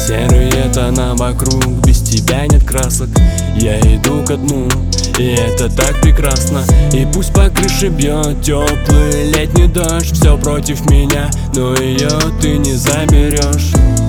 Серые тона вокруг, без тебя нет красок. Я иду ко дну, и это так прекрасно. И пусть по крыше бьет теплый летний дождь, все против меня, но ее ты не заберешь.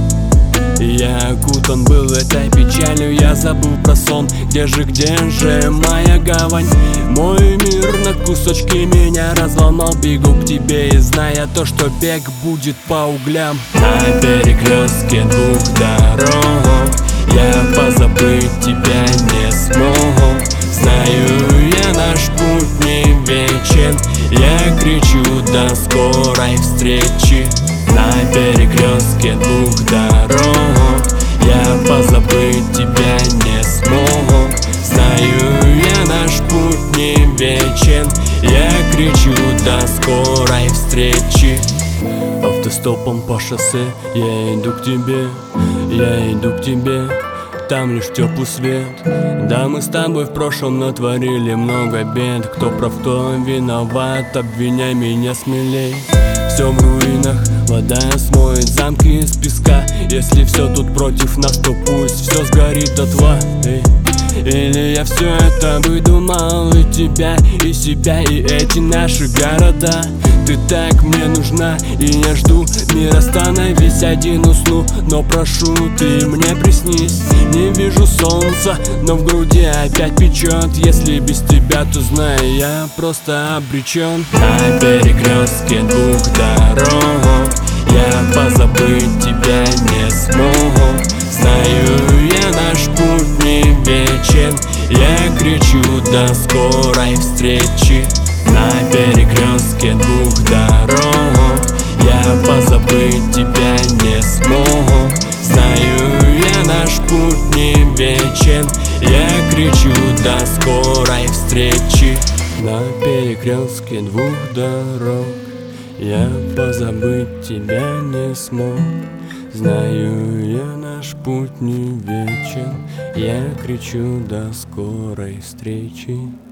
Я окутан был этой печалью, я забыл про сон. Где же моя гавань? Мой мир на кусочки меня разломал. Бегу к тебе и зная то, что бег будет по углям. На перекрестке двух дорог я позабыть тебя не смогу. Знаю я, наш путь не вечен. Я кричу до скорой встречи. На перекрестке двух дорог я позабыть тебя не смогу. Знаю я, наш путь не вечен. Я кричу до скорой встречи. Автостопом по шоссе я иду к тебе, я иду к тебе. Там лишь теплый свет. Да, мы с тобой в прошлом натворили много бед. Кто прав, кто виноват, обвиняй меня смелей. Все в руинах, вода смоет замки из песка. Если все тут против нас, то пусть все сгорит дотла. Или я все это выдумал, и тебя, и себя, и эти наши города. Ты так мне нужна, и я жду. Мир, остановись, один усну. Но прошу, ты мне приснись. Не вижу солнца, но в груди опять печет. Если без тебя, то знаю, я просто обречен. На перекрестке двух дорог я позабыть тебя не смогу. Знаю я, наш путь не вечен. Я кричу до скорой встречи. На перекрестке двух дорог я позабыть тебя не смогу. Знаю я, наш путь не вечен. Я кричу до скорой встречи. На перекрестке двух дорог я позабыть тебя не смог. Знаю я, наш путь не вечен. Я кричу до скорой встречи.